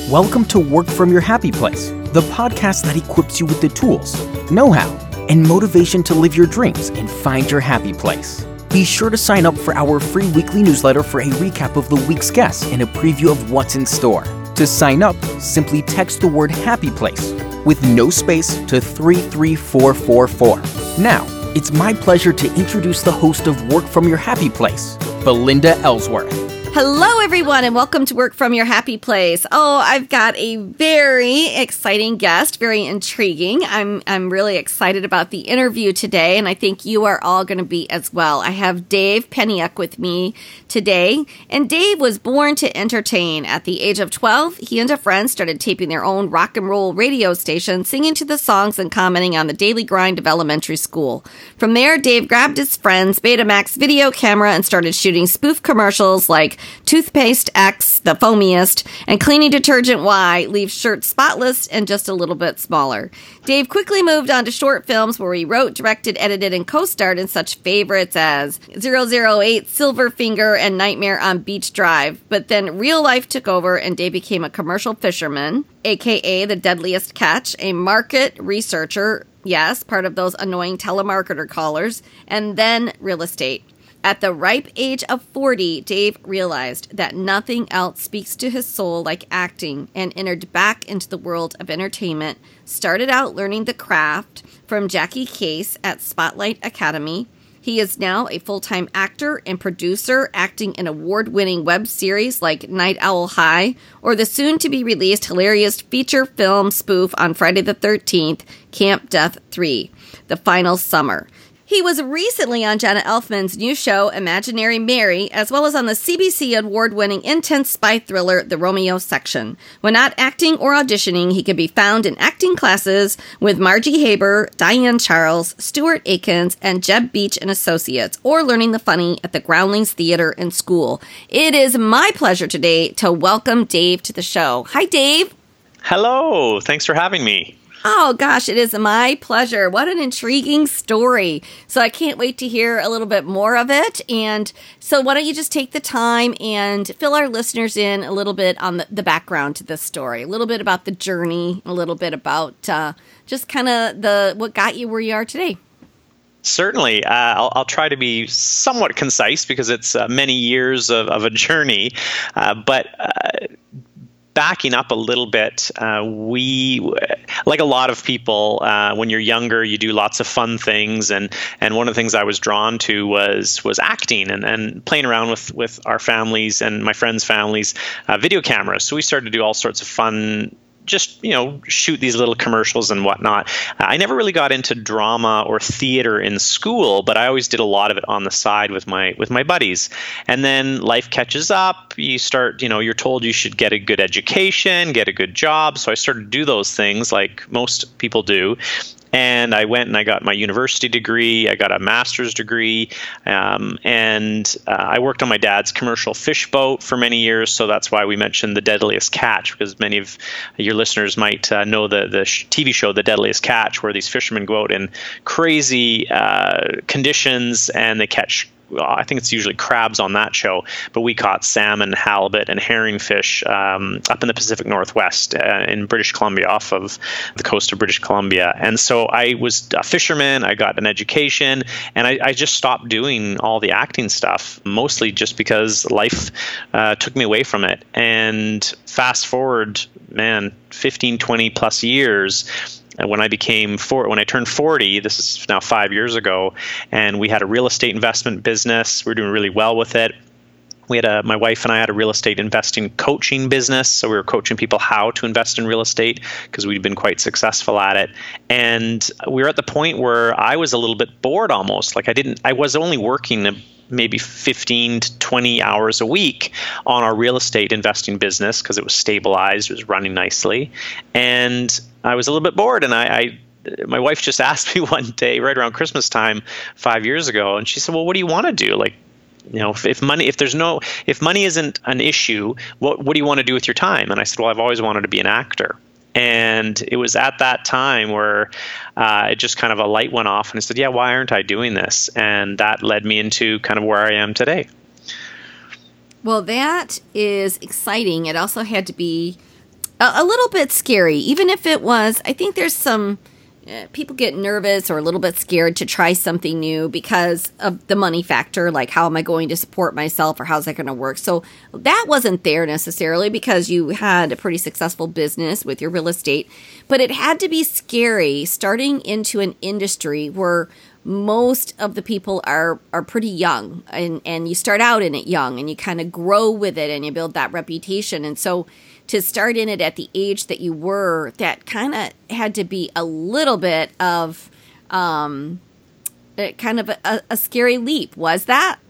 Welcome to Work From Your Happy Place, the podcast that equips you with the tools, know-how, and motivation to live your dreams and find your happy place. Be sure to sign up for our free weekly newsletter for a recap of the week's guests and a preview of what's in store. To sign up, simply text the word Happy Place with no space to 33444. Now, it's my pleasure to introduce the host of Work From Your Happy Place, Belinda Ellsworth. Hello, everyone, and welcome to Work From Your Happy Place. Oh, I've got a very exciting guest, very intriguing. I'm really excited about the interview today, and I think you are all going to be as well. I have Dave Peniuk with me today, and Dave was born to entertain. At the age of 12, he and a friend started taping their own rock and roll radio station, singing to the songs and commenting on the daily grind of elementary school. From there, Dave grabbed his friend's Betamax video camera and started shooting spoof commercials like Toothpaste X, the foamiest, and cleaning detergent Y leaves shirts spotless and just a little bit smaller. Dave quickly moved on to short films where he wrote, directed, edited, and co-starred in such favorites as 008, Silverfinger, and Nightmare on Beach Drive. But then real life took over and Dave became a commercial fisherman, aka The Deadliest Catch, a market researcher, yes, part of those annoying telemarketer callers, and then real estate. At the ripe age of 40, Dave realized that nothing else speaks to his soul like acting and entered back into the world of entertainment, started out learning the craft from Jackie Case at Spotlight Academy. He is now a full-time actor and producer, acting in award-winning web series like Night Owl High or the soon-to-be-released hilarious feature film spoof on Friday the 13th, Camp Death 3, The Final Summer. He was recently on Jenna Elfman's new show, Imaginary Mary, as well as on the CBC award-winning intense spy thriller, The Romeo Section. When not acting or auditioning, he can be found in acting classes with Margie Haber, Diane Charles, Stuart Akins, and Jeb Beach and Associates, or learning the funny at the Groundlings Theater and School. It is my pleasure today to welcome Dave to the show. Hi, Dave. Hello. Thanks for having me. Oh, gosh, it is my pleasure. What an intriguing story. So I can't wait to hear a little bit more of it. And so why don't you just take the time and fill our listeners in a little bit on the background to this story, a little bit about the journey, a little bit about just kind of what got you where you are today. Certainly. I'll try to be somewhat concise because it's many years of a journey. But backing up a little bit, we, like a lot of people, when you're younger, you do lots of fun things, and one of the things I was drawn to was acting and playing around with our families and my friends' families' video cameras. So we started to do all sorts of fun, just, shoot these little commercials and whatnot. I never really got into drama or theater in school, but I always did a lot of it on the side with my buddies. And then life catches up. You start, you're told you should get a good education, get a good job. So I started to do those things like most people do. And I went and I got my university degree. I got a master's degree, and I worked on my dad's commercial fish boat for many years. So that's why we mentioned The Deadliest Catch, because many of your listeners might know the TV show The Deadliest Catch, where these fishermen go out in crazy conditions and they catch, I think it's usually crabs on that show, but we caught salmon, halibut, and herring fish up in the Pacific Northwest in British Columbia, off of the coast of British Columbia. And so I was a fisherman, I got an education, and I just stopped doing all the acting stuff, mostly just because life took me away from it. And fast forward, 15, 20 plus years, when I turned 40, this is now 5 years ago, and we had a real estate investment business. We were doing really well with it. My wife and I had a real estate investing coaching business. So we were coaching people how to invest in real estate because we'd been quite successful at it. And we were at the point where I was a little bit bored almost. I was only working maybe 15 to 20 hours a week on our real estate investing business because it was stabilized, it was running nicely. And I was a little bit bored, and my wife just asked me one day right around Christmas time 5 years ago, and she said, well, what do you want to do? If money isn't an issue, what do you want to do with your time? And I said, well, I've always wanted to be an actor. And it was at that time where it just kind of a light went off, and I said, yeah, why aren't I doing this? And that led me into kind of where I am today. Well, that is exciting. It also had to be a little bit scary, even if it was. I think there's some people get nervous or a little bit scared to try something new because of the money factor, like how am I going to support myself or how's that going to work? So that wasn't there necessarily because you had a pretty successful business with your real estate, but it had to be scary starting into an industry where most of the people are pretty young, and you start out in it young and you kind of grow with it and you build that reputation. And so to start in it at the age that you were, that kind of had to be a little bit of kind of a scary leap. Was that?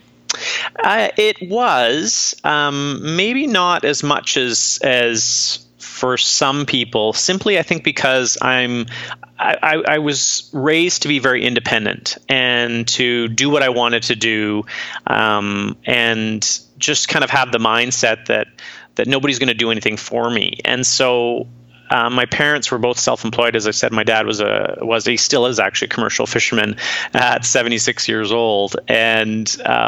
It was maybe not as much as for some people. Simply, I think because I was raised to be very independent and to do what I wanted to do, and just kind of have the mindset that nobody's going to do anything for me. And so my parents were both self-employed. As I said, my dad he still is actually a commercial fisherman at 76 years old. And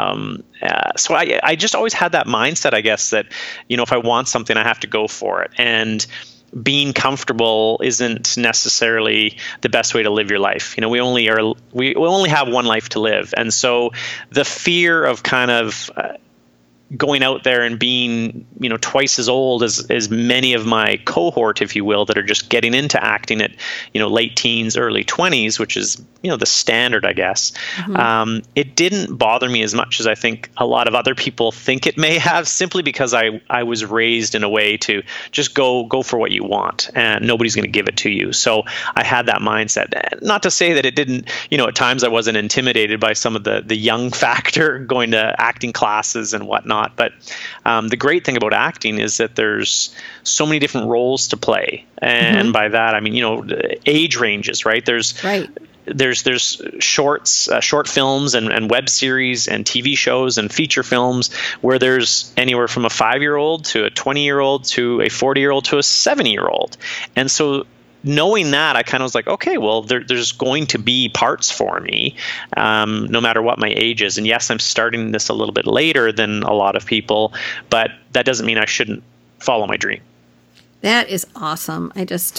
so I just always had that mindset, I guess, that, if I want something, I have to go for it. And being comfortable isn't necessarily the best way to live your life. We only have one life to live. And so the fear of kind of going out there and being, twice as old as many of my cohort, if you will, that are just getting into acting at, late teens, early 20s, which is, the standard, I guess. Mm-hmm. It didn't bother me as much as I think a lot of other people think it may have, simply because I was raised in a way to just go for what you want, and nobody's going to give it to you. So I had that mindset. Not to say that it didn't, at times I wasn't intimidated by some of the young factor going to acting classes and whatnot. But the great thing about acting is that there's so many different roles to play. And by that, I mean, age ranges, right? There's shorts, short films and web series and TV shows and feature films where there's anywhere from a 5-year-old to a 20-year-old to a 40-year-old to a 70-year-old. And so knowing that, I kind of was like, okay, well, there's going to be parts for me, no matter what my age is. And yes, I'm starting this a little bit later than a lot of people, but that doesn't mean I shouldn't follow my dream. That is awesome. I just,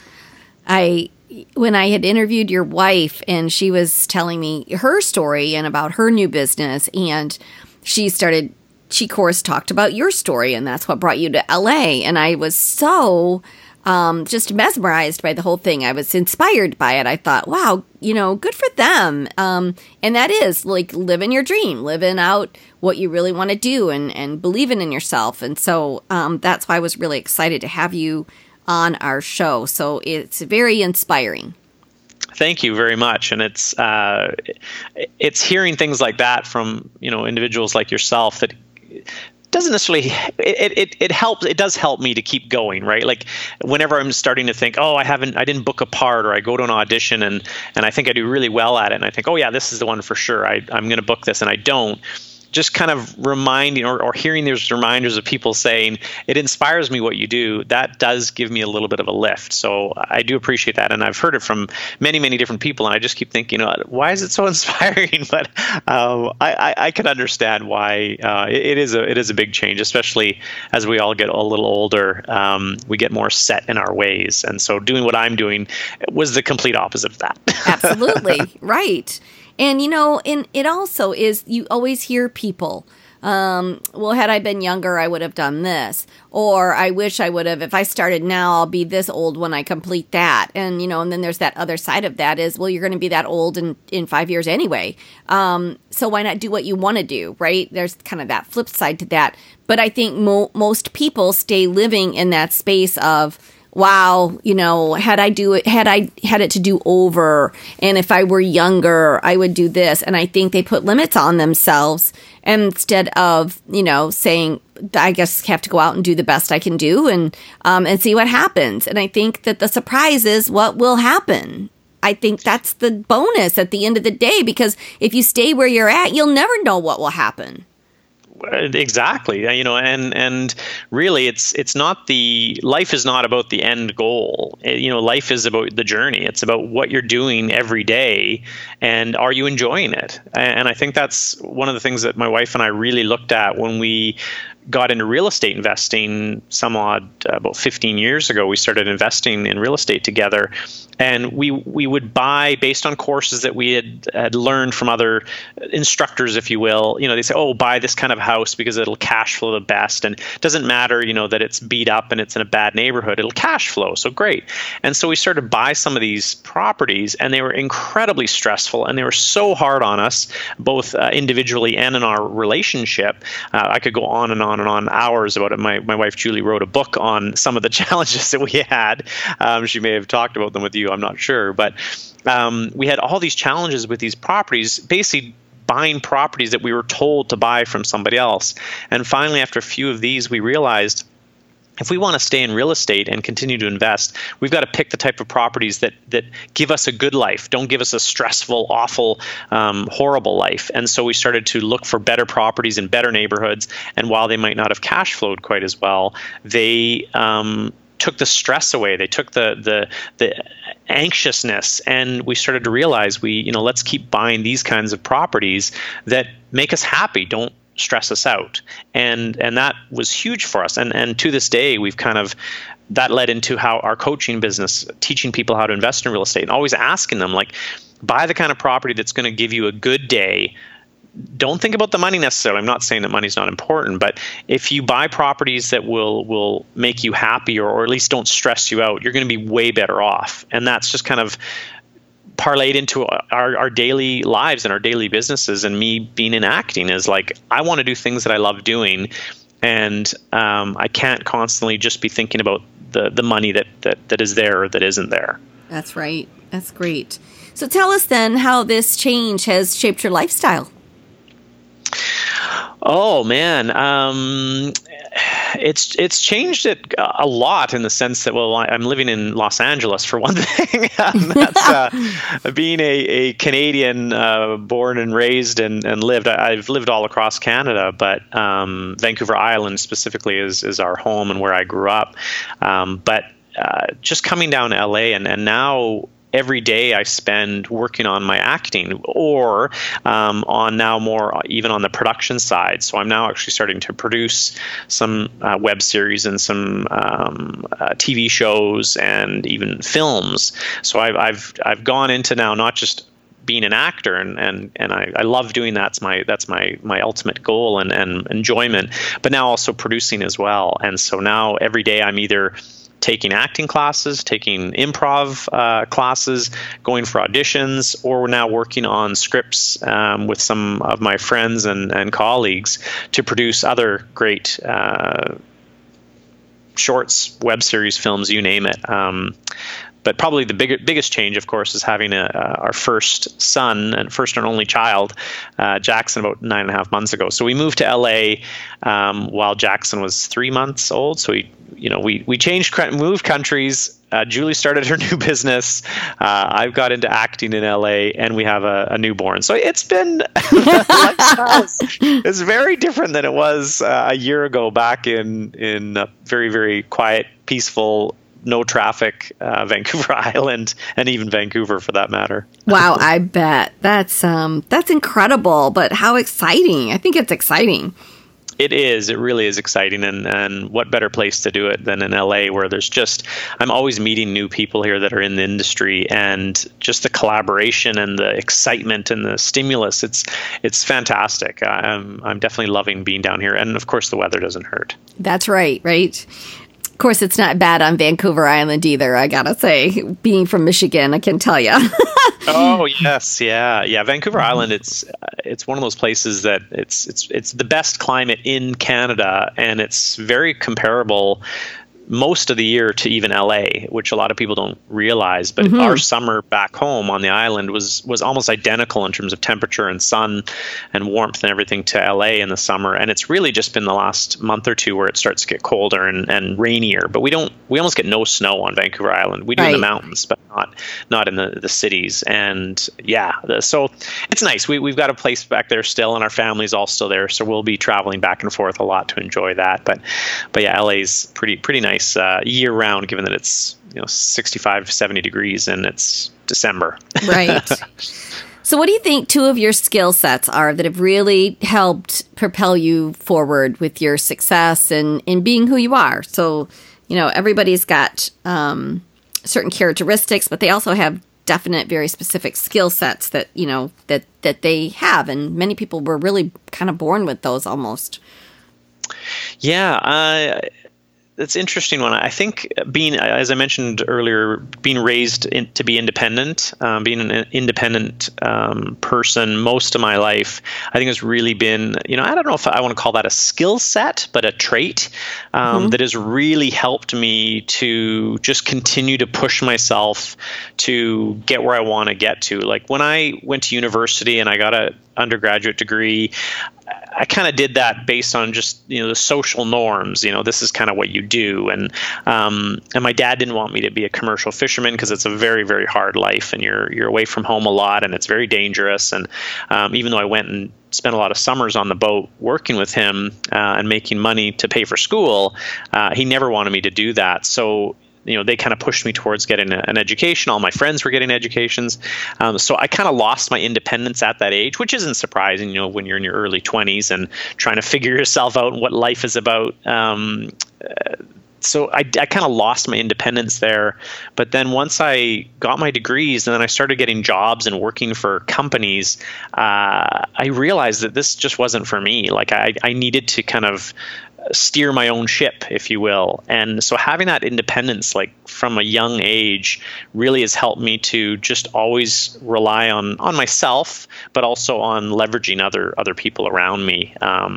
when I had interviewed your wife and she was telling me her story and about her new business, and she of course talked about your story, and that's what brought you to LA. And I was so just mesmerized by the whole thing. I was inspired by it. I thought, wow, good for them. And that is like living your dream, living out what you really want to do and believing in yourself. And so that's why I was really excited to have you on our show. So it's very inspiring. Thank you very much. And it's hearing things like that from, individuals like yourself that doesn't necessarily, it helps. It does help me to keep going, right? Like whenever I'm starting to think, I didn't book a part, or I go to an audition and I think I do really well at it, and I think, yeah, this is the one for sure. I'm going to book this, and I don't. Just kind of reminding or hearing those reminders of people saying, it inspires me what you do, that does give me a little bit of a lift. So I do appreciate that. And I've heard it from many, many different people. And I just keep thinking, why is it so inspiring? But I can understand why it is a big change, especially as we all get a little older. We get more set in our ways. And so doing what I'm doing was the complete opposite of that. Absolutely. Right. And, and it also is, you always hear people, well, had I been younger, I would have done this. Or I wish I would have, if I started now, I'll be this old when I complete that. And, and then there's that other side of that is, well, you're going to be that old in 5 years anyway. So why not do what you want to do, right? There's kind of that flip side to that. But I think most people stay living in that space of, wow, had I had it to do over, and if I were younger, I would do this. And I think they put limits on themselves instead of, saying, I guess have to go out and do the best I can do and see what happens. And I think that the surprise is what will happen. I think that's the bonus at the end of the day, because if you stay where you're at, you'll never know what will happen. Exactly. And really it's not life is not about the end goal. Life is about the journey. It's about what you're doing every day, and are you enjoying it? And I think that's one of the things that my wife and I really looked at when we got into real estate investing about 15 years ago. We started investing in real estate together, and we would buy based on courses that we had learned from other instructors, if you will. They say, oh, buy this kind of house because it'll cash flow the best, and it doesn't matter, that it's beat up and it's in a bad neighborhood, it'll cash flow. So great. And so we started to buy some of these properties, and they were incredibly stressful, and they were so hard on us, both individually and in our relationship. I could go on and on and on hours about it. My wife Julie wrote a book on some of the challenges that we had. She may have talked about them with you, I'm not sure, but we had all these challenges with these properties, basically buying properties that we were told to buy from somebody else. And finally, after a few of these, we realized if we want to stay in real estate and continue to invest, we've got to pick the type of properties that give us a good life, don't give us a stressful, awful, horrible life. And so we started to look for better properties in better neighborhoods. And while they might not have cash flowed quite as well, they took the stress away. They took the anxiousness, and we started to realize let's keep buying these kinds of properties that make us happy, don't stress us out. And that was huge for us. And to this day, we've that led into how our coaching business, teaching people how to invest in real estate and always asking them, buy the kind of property that's going to give you a good day. Don't think about the money necessarily. I'm not saying that money's not important, but if you buy properties that will make you happy or at least don't stress you out, you're going to be way better off. And that's just kind of parlayed into our daily lives and our daily businesses. And me being in acting is I want to do things that I love doing, and I can't constantly just be thinking about the money that is there or that isn't there. That's right. That's great. So tell us then how this change has shaped your lifestyle. Oh man, it's changed it a lot in the sense that, well, I'm living in Los Angeles for one thing. That's being a Canadian, born and raised and lived. I've lived all across Canada, but Vancouver Island specifically is our home and where I grew up. But just coming down to LA and now every day I spend working on my acting or on now more even on the production side. So I'm now actually starting to produce some web series and some TV shows and even films. So I've gone into now not just being an actor and I love doing that. That's my ultimate goal and enjoyment, but now also producing as well. And so now every day I'm either taking acting classes, taking improv classes, going for auditions, or we're now working on scripts with some of my friends and colleagues to produce other great shorts, web series, films, you name it. But probably the biggest change, of course, is having our first son and first and only child, Jackson, about 9.5 months ago. So we moved to LA while Jackson was 3 months old. So we moved countries. Julie started her new business. I've got into acting in LA, and we have a newborn. So it's been it's very different than it was a year ago back in a very, very quiet, peaceful, no traffic Vancouver Island, and even Vancouver for that matter. Wow, I bet. That's incredible, but how exciting. I think it's exciting. It is. It really is exciting. And what better place to do it than in LA, where I'm always meeting new people here that are in the industry, and just the collaboration and the excitement and the stimulus. It's fantastic. I'm definitely loving being down here. And of course, the weather doesn't hurt. That's right. Of course, it's not bad on Vancouver Island either, I gotta say. Being from Michigan, I can tell you. Oh, yes. Yeah. Vancouver Island, it's one of those places that it's the best climate in Canada, and it's very comparable most of the year to even LA, which a lot of people don't realize. But our summer back home on the island was almost identical in terms of temperature and sun and warmth and everything to LA in the summer. And it's really just been the last month or two where it starts to get colder and rainier. But we almost get no snow on Vancouver Island. We do in the mountains, but not in the cities. And so it's nice. We've got a place back there still, and our family's all still there. So we'll be traveling back and forth a lot to enjoy that. But yeah, LA's pretty nice year round, given that it's 65, 70 degrees and it's December. Right. So what do you think two of your skill sets are that have really helped propel you forward with your success and in being who you are? So, everybody's got certain characteristics, but they also have definite, very specific skill sets that, that they have. And many people were really kind of born with those almost. Yeah, that's an interesting one. I think being, as I mentioned earlier, being raised to be independent, being an independent person most of my life, I think has really been, I don't know if I want to call that a skill set, but a trait that has really helped me to just continue to push myself to get where I want to get to. Like when I went to university and I got an undergraduate degree, I kind of did that based on just, the social norms. This is kind of what you do. And my dad didn't want me to be a commercial fisherman because it's a very, very hard life and you're away from home a lot and it's very dangerous. And even though I went and spent a lot of summers on the boat working with him and making money to pay for school, he never wanted me to do that. So they kind of pushed me towards getting an education. All my friends were getting educations. So I kind of lost my independence at that age, which isn't surprising, when you're in your early 20s and trying to figure yourself out and what life is about. So I kind of lost my independence there. But then once I got my degrees and then I started getting jobs and working for companies, I realized that this just wasn't for me. Like I needed to kind of steer my own ship, if you will. And so having that independence, like from a young age, really has helped me to just always rely on myself, but also on leveraging other people around me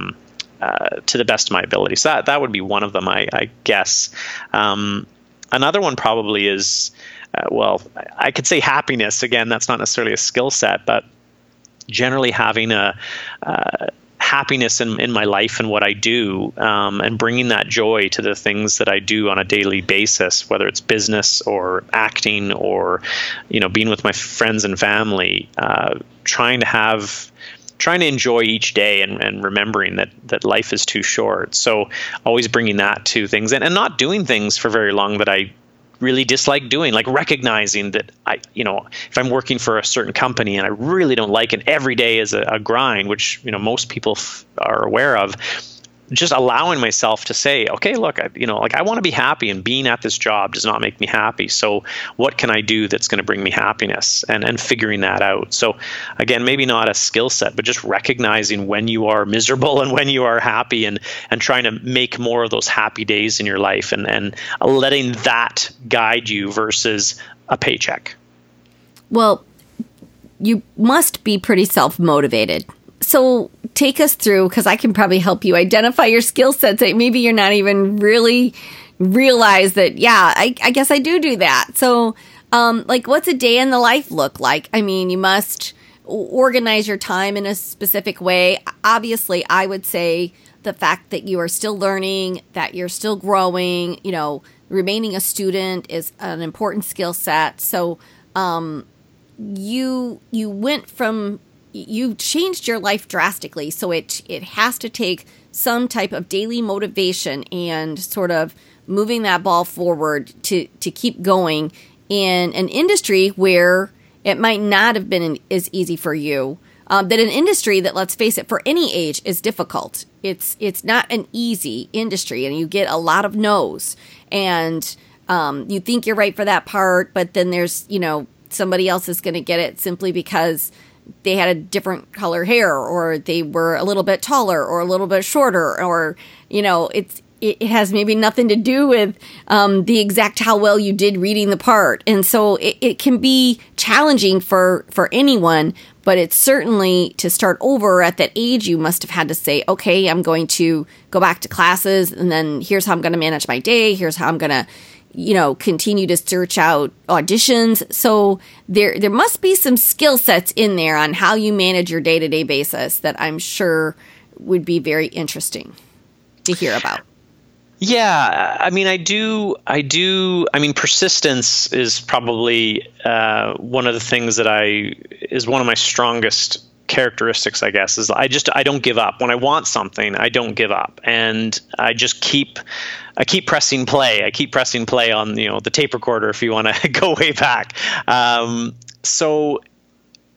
to the best of my ability. So that would be one of them, I guess. Another one probably is, I could say happiness. Again, that's not necessarily a skill set, but generally having a happiness in my life and what I do, and bringing that joy to the things that I do on a daily basis, whether it's business or acting or, being with my friends and family, trying to enjoy each day and remembering that life is too short. So always bringing that to things and not doing things for very long that I really dislike doing, like recognizing that if I'm working for a certain company and I really don't like it, every day is a grind, which, most people are aware of. Just allowing myself to say, okay, look, I want to be happy, and being at this job does not make me happy. So what can I do that's going to bring me happiness, and figuring that out. So again, maybe not a skill set, but just recognizing when you are miserable and when you are happy, and trying to make more of those happy days in your life, and letting that guide you versus a paycheck. Well, you must be pretty self-motivated. So take us through, because I can probably help you identify your skill sets that maybe you're not even really realize that, I guess I do that. So what's a day in the life look like? I mean, you must organize your time in a specific way. Obviously, I would say the fact that you are still learning, that you're still growing, remaining a student is an important skill set. So you went from... you changed your life drastically. So it has to take some type of daily motivation and sort of moving that ball forward to keep going in an industry where it might not have been as easy for you. That an industry that, let's face it, for any age is difficult. It's not an easy industry, and you get a lot of no's. And you think you're right for that part, but then there's, somebody else is going to get it simply because they had a different color hair, or they were a little bit taller or a little bit shorter, or, it has maybe nothing to do with the exact how well you did reading the part. And so it can be challenging for anyone, but it's certainly to start over at that age, you must have had to say, okay, I'm going to go back to classes, and then here's how I'm going to manage my day. Here's how I'm going to continue to search out auditions. So there must be some skill sets in there on how you manage your day-to-day basis that I'm sure would be very interesting to hear about. Yeah, I mean, I do. I mean, persistence is probably one of the things that is one of my strongest characteristics, I guess, is I don't give up. When I want something, I don't give up, and I just keep pressing play. I keep pressing play on the tape recorder, if you want to go way back. So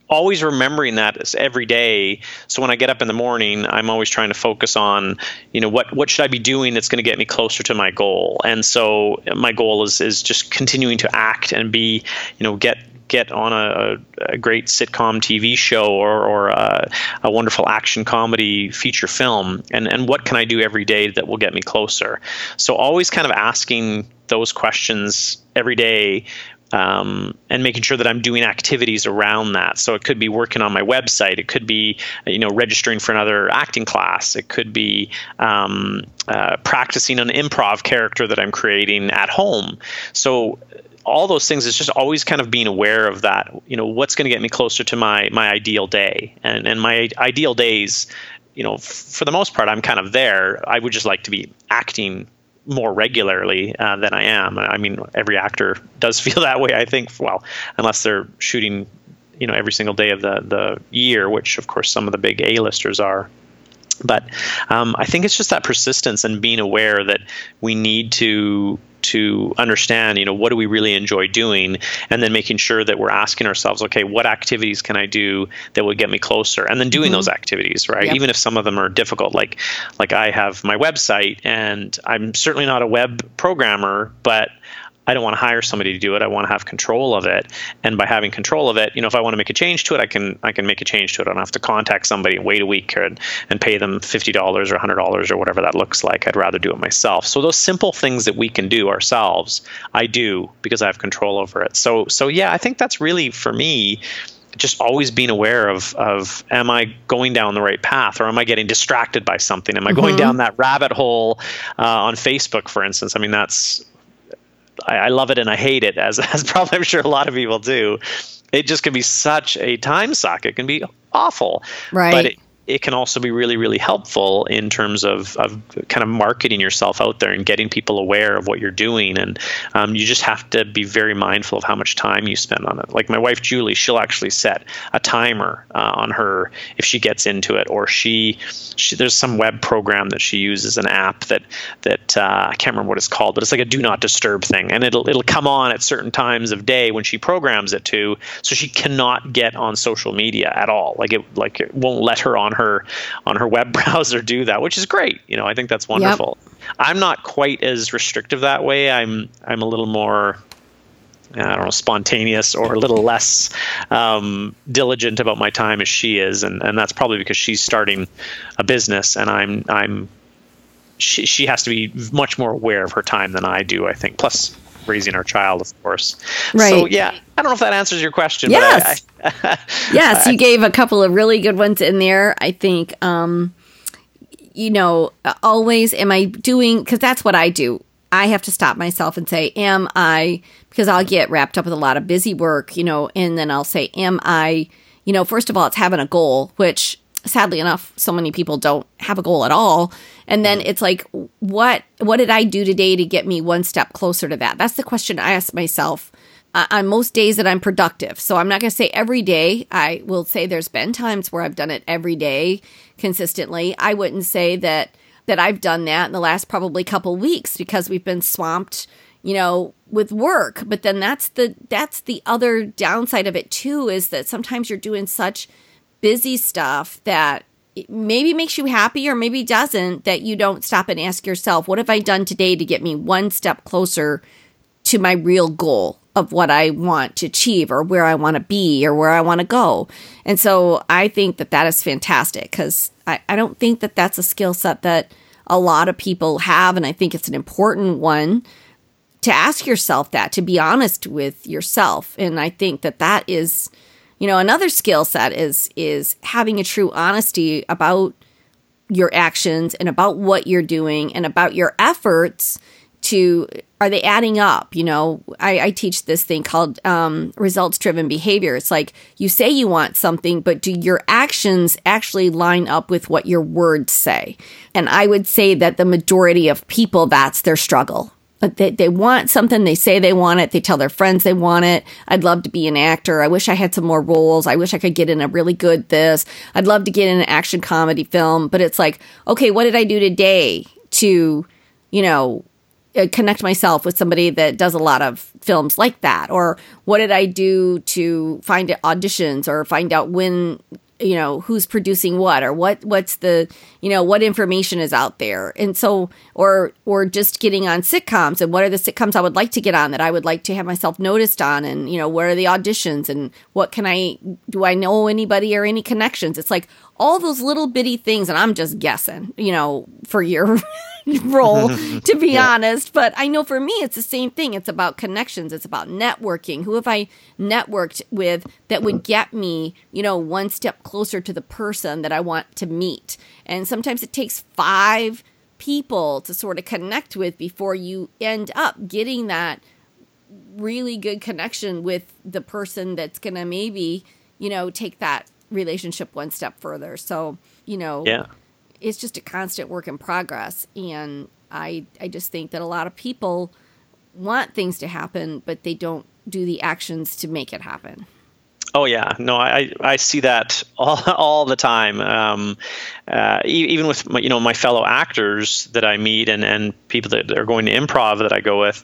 always remembering that every day. So when I get up in the morning, I'm always trying to focus on, what should I be doing that's going to get me closer to my goal. And so my goal is just continuing to act and be, get on a great sitcom TV show or a wonderful action comedy feature film, and what can I do every day that will get me closer. So always kind of asking those questions every day, and making sure that I'm doing activities around that. So it could be working on my website. It could be, registering for another acting class. It could be practicing an improv character that I'm creating at home. So all those things is just always kind of being aware of that, what's going to get me closer to my ideal day. And my ideal days, for the most part, I'm kind of there. I would just like to be acting more regularly than I am. I mean, every actor does feel that way, I think, well, unless they're shooting, every single day of the year, which of course some of the big A-listers are. But I think it's just that persistence and being aware that we need to understand, what do we really enjoy doing, and then making sure that we're asking ourselves, okay, what activities can I do that would get me closer, and then doing those activities, right? Yep. Even if some of them are difficult, like I have my website, and I'm certainly not a web programmer, but I don't want to hire somebody to do it. I want to have control of it. And by having control of it, if I want to make a change to it, I can make a change to it. I don't have to contact somebody and wait a week and pay them $50 or $100 or whatever that looks like. I'd rather do it myself. So those simple things that we can do ourselves, I do because I have control over it. So yeah, I think that's really, for me, just always being aware of am I going down the right path, or am I getting distracted by something? Am I going down that rabbit hole on Facebook, for instance? I mean, I love it and I hate it, as probably I'm sure a lot of people do. It just can be such a time suck. It can be awful. Right. But it can also be really, really helpful in terms of kind of marketing yourself out there and getting people aware of what you're doing. And you just have to be very mindful of how much time you spend on it. Like my wife, Julie, she'll actually set a timer on her if she gets into it, or she there's some web program that she uses, an app that I can't remember what it's called, but it's like a do not disturb thing. And it'll come on at certain times of day when she programs it to, so she cannot get on social media at all. Like it won't let her on her web browser do that, which is great. I think that's wonderful. Yep. I'm not quite as restrictive that way. I'm a little more, spontaneous, or a little less diligent about my time as she is, and that's probably because she's starting a business, and she has to be much more aware of her time than I do, I think. Plus raising our child, of course. Right. So yeah, I don't know if that answers your question. Yes. But yes, you gave a couple of really good ones in there. I think, always am I doing, because that's what I do. I have to stop myself and say, because I'll get wrapped up with a lot of busy work, and then I'll say, am I, first of all, it's having a goal, which sadly enough, so many people don't have a goal at all. And then it's like, what did I do today to get me one step closer to that? That's the question I ask myself on most days that I'm productive. So I'm not going to say every day. I will say there's been times where I've done it every day consistently. I wouldn't say that I've done that in the last probably couple weeks because we've been swamped, with work. But then that's the other downside of it too, is that sometimes you're doing such busy stuff that it maybe makes you happy or maybe doesn't, that you don't stop and ask yourself, what have I done today to get me one step closer to my real goal of what I want to achieve, or where I want to be, or where I want to go? And so I think that is fantastic, because I don't think that that's a skill set that a lot of people have. And I think it's an important one to ask yourself that, to be honest with yourself. And I think that is, another skill set is having a true honesty about your actions and about what you're doing and about your efforts. Are they adding up? I teach this thing called results-driven behavior. It's like you say you want something, but do your actions actually line up with what your words say? And I would say that the majority of people, that's their struggle. They want something. They say they want it. They tell their friends they want it. I'd love to be an actor. I wish I had some more roles. I wish I could get in a really good this. I'd love to get in an action comedy film. But it's like, okay, what did I do today to, connect myself with somebody that does a lot of films like that? Or what did I do to find auditions or find out when, who's producing what, or what's the, what information is out there. And so, or just getting on sitcoms, and what are the sitcoms I would like to get on that I would like to have myself noticed on, and, what are the auditions, and do I know anybody or any connections? It's like all those little bitty things, and I'm just guessing, for your role, to be honest. But I know for me, it's the same thing. It's about connections. It's about networking. Who have I networked with that would get me, one step closer to the person that I want to meet? And sometimes it takes 5 people to sort of connect with before you end up getting that really good connection with the person that's going to maybe, take that relationship one step further. So, it's just a constant work in progress. And I just think that a lot of people want things to happen, but they don't do the actions to make it happen. Oh yeah, no, I see that all the time. Even with my fellow actors that I meet and people that are going to improv that I go with,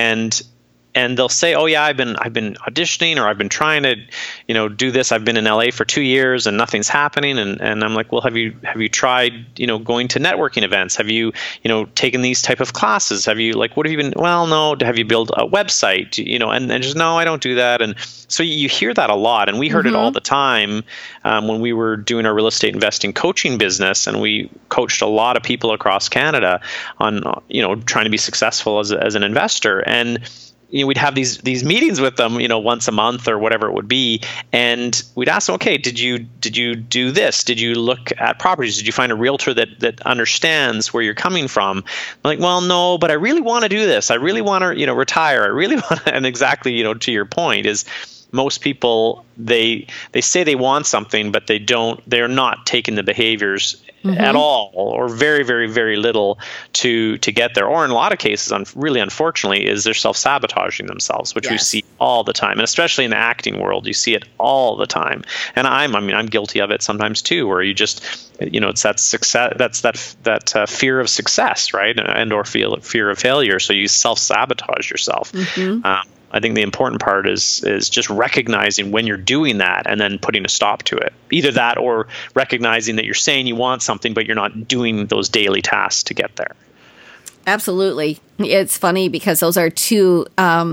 and they'll say, "Oh yeah, I've been auditioning, or I've been trying to, do this. I've been in LA for 2 years and nothing's happening." And I'm like, "Well, have you tried, going to networking events? Have you, taken these type of classes? Have you, what have you been? Well, no. Have you built a website? And just no, I don't do that." And so you hear that a lot, and we heard it all the time when we were doing our real estate investing coaching business, and we coached a lot of people across Canada on, trying to be successful as an investor. And we'd have these meetings with them, once a month or whatever it would be, and we'd ask them, "Okay, did you do this? Did you look at properties? Did you find a realtor that understands where you're coming from?" I'm like, "Well, no, but I really want to do this. I really want to, retire. I really want to." And exactly, to your point is, most people, they say they want something, but they're not taking the behaviors at all, or very, very, very little to get there. Or in a lot of cases, really unfortunately, is they're self-sabotaging themselves, which we see all the time. And especially in the acting world, you see it all the time. And I'm guilty of it sometimes too, where you just, it's that success, that's that fear of success, right? And or fear of failure. So you self-sabotage yourself. I think the important part is just recognizing when you're doing that and then putting a stop to it. Either that, or recognizing that you're saying you want something, but you're not doing those daily tasks to get there. Absolutely. It's funny because those are two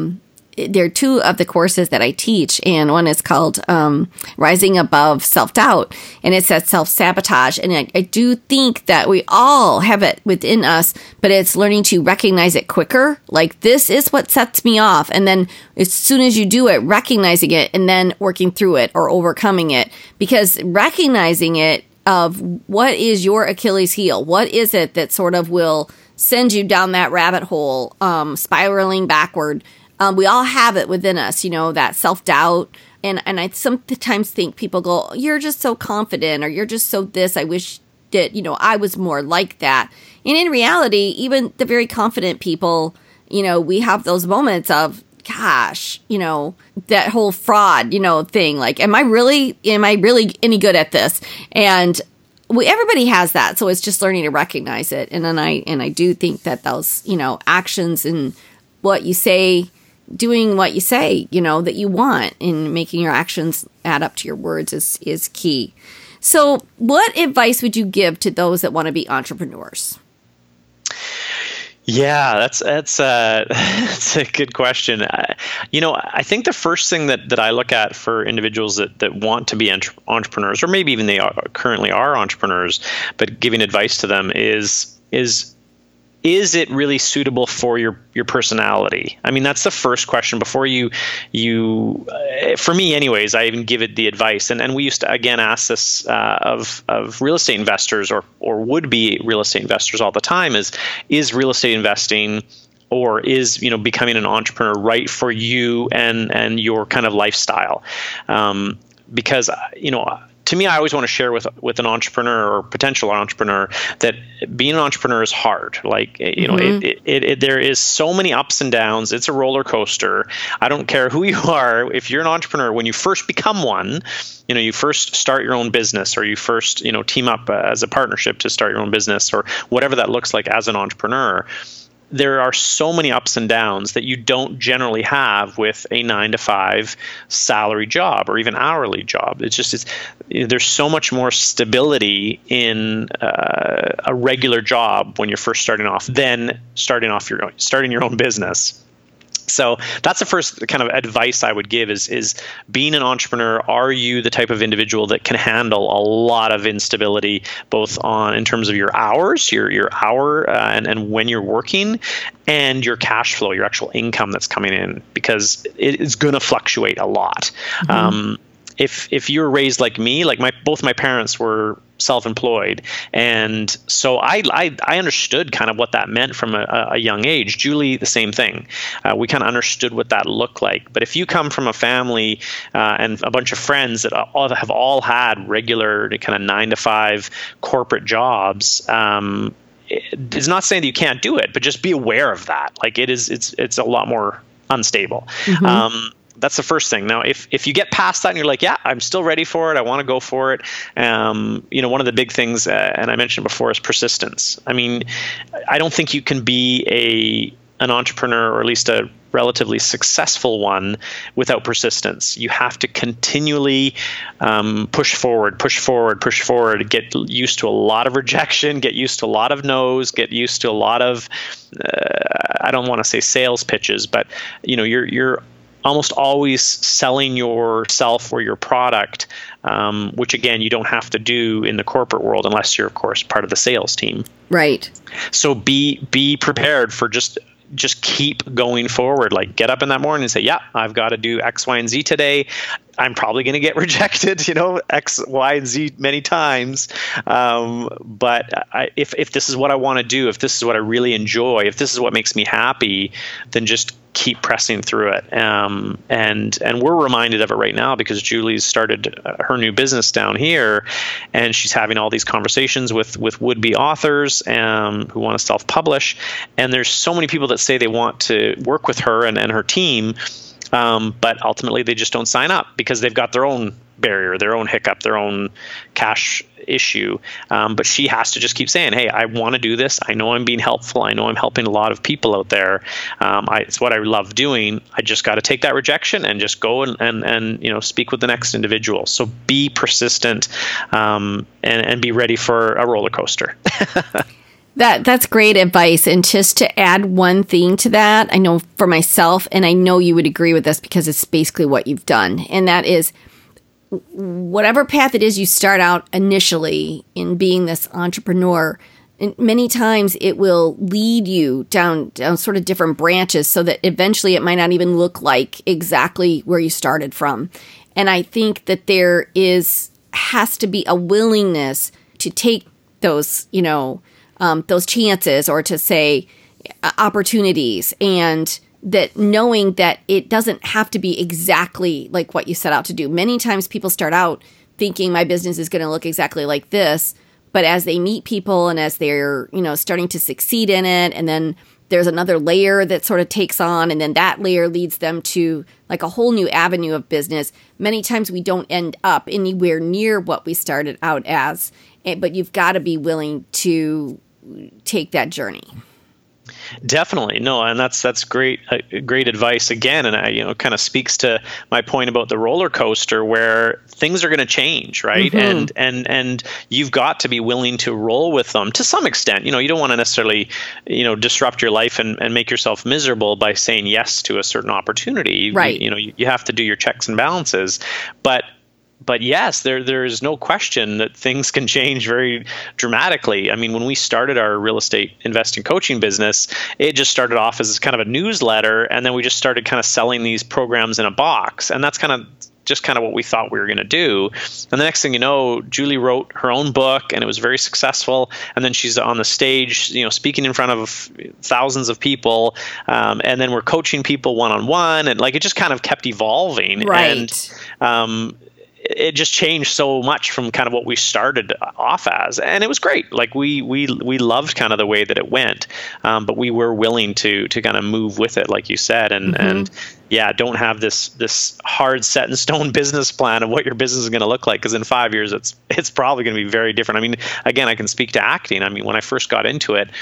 of the courses that I teach, and one is called Rising Above Self-Doubt, and it's that self-sabotage. And I do think that we all have it within us, but it's learning to recognize it quicker. Like, this is what sets me off. And then as soon as you do it, recognizing it and then working through it or overcoming it. Because recognizing it of what is your Achilles heel, what is it that sort of will send you down that rabbit hole, spiraling backward. We all have it within us, that self-doubt. And I sometimes think people go, "You're just so confident," or "You're just so this. I wish that, I was more like that." And in reality, even the very confident people, we have those moments of, gosh, that whole fraud, thing. Like, am I really any good at this? And everybody has that. So it's just learning to recognize it. And then I do think that those, actions and what you say, doing what you say, that you want, and making your actions add up to your words is key. So what advice would you give to those that want to be entrepreneurs? Yeah, that's a good question. I think the first thing that I look at for individuals that want to be entrepreneurs, or maybe even they currently are entrepreneurs, but giving advice to them is it really suitable for your personality? I mean, that's the first question before you for me anyways, I even give it the advice. And we used to, again, ask this of real estate investors or would-be real estate investors all the time is real estate investing or is, becoming an entrepreneur right for you and your kind of lifestyle? Because, to me, I always want to share with an entrepreneur or potential entrepreneur that being an entrepreneur is hard. Like, there is so many ups and downs. It's a roller coaster. I don't care who you are. If you're an entrepreneur, when you first become one, you first start your own business, or you first, team up as a partnership to start your own business, or whatever that looks like as an entrepreneur. there are so many ups and downs that you don't generally have with a 9-to-5 salary job or even hourly job. There's so much more stability in a regular job when you're first starting off than starting your own business. So that's the first kind of advice I would give is being an entrepreneur. Are you the type of individual that can handle a lot of instability, both in terms of your hours, your hour and when you're working, and your cash flow, your actual income that's coming in, because it is going to fluctuate a lot. Mm-hmm. If you were raised like me, like both my parents were self-employed, and so I understood kind of what that meant from a young age. Julie, the same thing. We kind of understood what that looked like. But if you come from a family and a bunch of friends that have all had regular kind of 9-to-5 corporate jobs, it's not saying that you can't do it, but just be aware of that. Like it's a lot more unstable. Mm-hmm. That's the first thing. Now, if you get past that and you're like, yeah, I'm still ready for it, I want to go for it. One of the big things, and I mentioned before, is persistence. I mean, I don't think you can be an entrepreneur, or at least a relatively successful one, without persistence. You have to continually push forward, get used to a lot of rejection, get used to a lot of no's, get used to a lot of, I don't want to say sales pitches, but you're almost always selling yourself or your product, which again, you don't have to do in the corporate world unless you're, of course, part of the sales team. Right. So be prepared for just keep going forward. Like, get up in that morning and say, yeah, I've got to do X, Y, and Z today. I'm probably going to get rejected, X, Y, and Z many times. But if this is what I want to do, if this is what I really enjoy, if this is what makes me happy, then just keep pressing through it. And we're reminded of it right now because Julie's started her new business down here, and she's having all these conversations with would-be authors who want to self-publish. And there's so many people that say they want to work with her and her team, but ultimately they just don't sign up because they've got their own barrier, their own hiccup, their own cash issue. But she has to just keep saying, hey, I want to do this. I know I'm being helpful. I know I'm helping a lot of people out there. It's what I love doing. I just got to take that rejection and just go and speak with the next individual. So be persistent and be ready for a roller coaster. That's great advice. And just to add one thing to that, I know for myself, and I know you would agree with this because it's basically what you've done, and that is whatever path it is you start out initially in being this entrepreneur, many times it will lead you down sort of different branches so that eventually it might not even look like exactly where you started from. And I think that there has to be a willingness to take those chances, or to say opportunities, and that knowing that it doesn't have to be exactly like what you set out to do. Many times people start out thinking my business is going to look exactly like this, but as they meet people and as they're, starting to succeed in it, and then there's another layer that sort of takes on, and then that layer leads them to like a whole new avenue of business. Many times we don't end up anywhere near what we started out as, but you've got to be willing to take that journey. Definitely. No, and that's great advice again, and I kind of speaks to my point about the roller coaster where things are going to change, right? Mm-hmm. And you've got to be willing to roll with them to some extent. You don't want to necessarily disrupt your life and make yourself miserable by saying yes to a certain opportunity. Right. You have to do your checks and balances, But yes, there is no question that things can change very dramatically. I mean, when we started our real estate investing coaching business, it just started off as kind of a newsletter, and then we just started kind of selling these programs in a box. And that's kind of what we thought we were going to do. And the next thing you know, Julie wrote her own book, and it was very successful. And then she's on the stage, speaking in front of thousands of people. And then we're coaching people one-on-one, and it just kind of kept evolving. Right. And it just changed so much from kind of what we started off as, and it was great. Like we loved kind of the way that it went, but we were willing to kind of move with it, like you said, and yeah, don't have this hard set in stone business plan of what your business is going to look like, because in 5 years it's probably going to be very different. I mean, again, I can speak to acting. I mean, when I first got into it,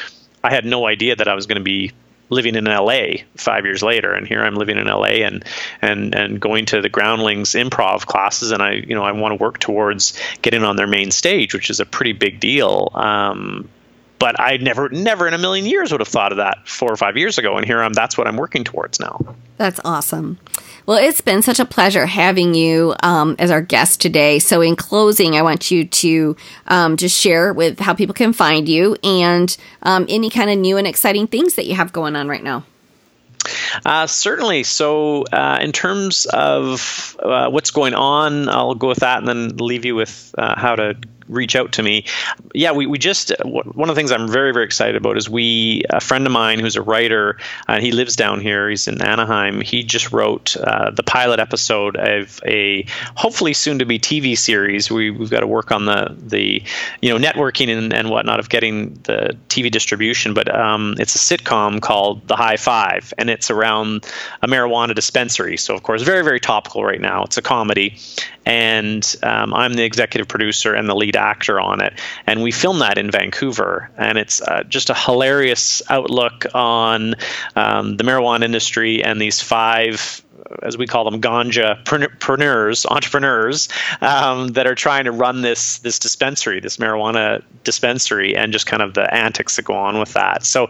I had no idea that I was going to be living in LA 5 years later, and here I'm living in LA and going to the Groundlings improv classes, and I want to work towards getting on their main stage, which is a pretty big deal. But I never in a million years would have thought of that 4 or 5 years ago, and here that's what I'm working towards now. That's awesome. Well, it's been such a pleasure having you as our guest today. So in closing, I want you to just share with how people can find you and any kind of new and exciting things that you have going on right now. Certainly. So in terms of what's going on, I'll go with that and then leave you with how to reach out to me. Yeah, we just, one of the things I'm very, very excited about is a friend of mine who's a writer, and he lives down here, he's in Anaheim, he just wrote the pilot episode of a hopefully soon to be TV series. We've got to work on the networking and whatnot of getting the TV distribution, but it's a sitcom called The High Five, and it's around a marijuana dispensary. So of course, very, very topical right now. It's a comedy, and I'm the executive producer and the lead actor on it, and we filmed that in Vancouver, and it's just a hilarious outlook on the marijuana industry and these 5, as we call them, ganja-preneurs, entrepreneurs that are trying to run this dispensary, this marijuana dispensary, and just kind of the antics that go on with that. So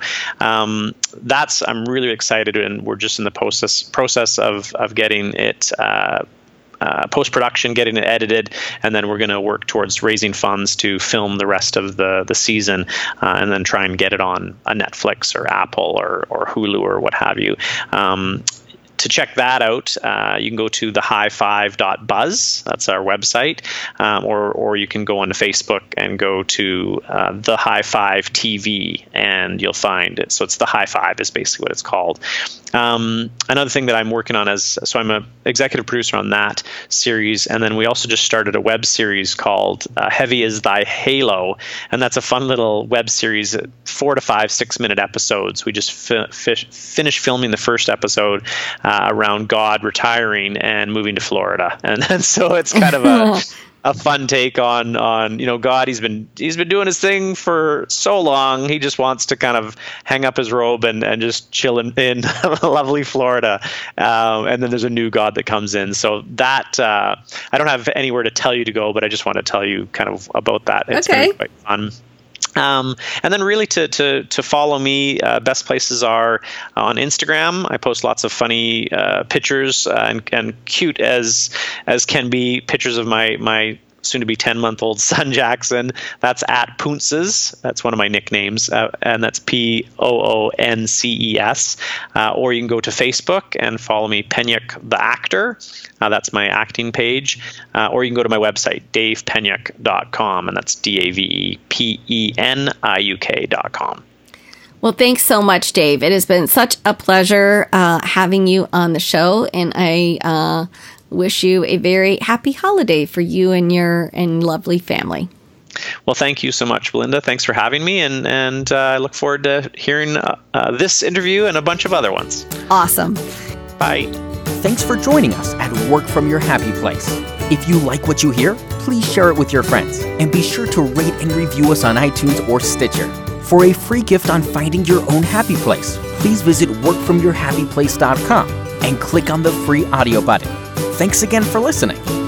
I'm really excited, and we're just in the process of getting it post-production, getting it edited, and then we're going to work towards raising funds to film the rest of the season, and then try and get it on a Netflix or Apple or Hulu or what have you. To check that out, you can go to thehighfive.buzz. That's our website, or you can go on to Facebook and go to The High Five TV, and you'll find it. So it's The High Five is basically what it's called. Another thing that I'm working on so I'm an executive producer on that series, and then we also just started a web series called Heavy is Thy Halo, and that's a fun little web series, 4 to 5 6-minute episodes. We just finished filming the first episode around God retiring and moving to Florida, and so it's kind of a fun take on God. He's been doing his thing for so long. He just wants to kind of hang up his robe and just chill in lovely Florida. And then there's a new God that comes in. So that I don't have anywhere to tell you to go, but I just want to tell you kind of about that. It's okay. Quite fun. And then really to follow me, best places are on Instagram. I post lots of funny pictures and cute as can be pictures of my soon-to-be 10-month-old son, Jackson. That's at Poonces. That's one of my nicknames, and that's Poonces. Or you can go to Facebook and follow me, Penyuk the Actor. That's my acting page. Or you can go to my website, davepenyuk.com, and that's DavePeniuk.com. Well, thanks so much, Dave. It has been such a pleasure having you on the show, and I wish you a very happy holiday for you and your lovely family. Well, thank you so much, Belinda. Thanks for having me, and I look forward to hearing this interview and a bunch of other ones. Awesome. Bye. Thanks for joining us at Work From Your Happy Place. If you like what you hear, please share it with your friends, and be sure to rate and review us on iTunes or Stitcher. For a free gift on finding your own happy place, please visit workfromyourhappyplace.com and click on the free audio button. Thanks again for listening.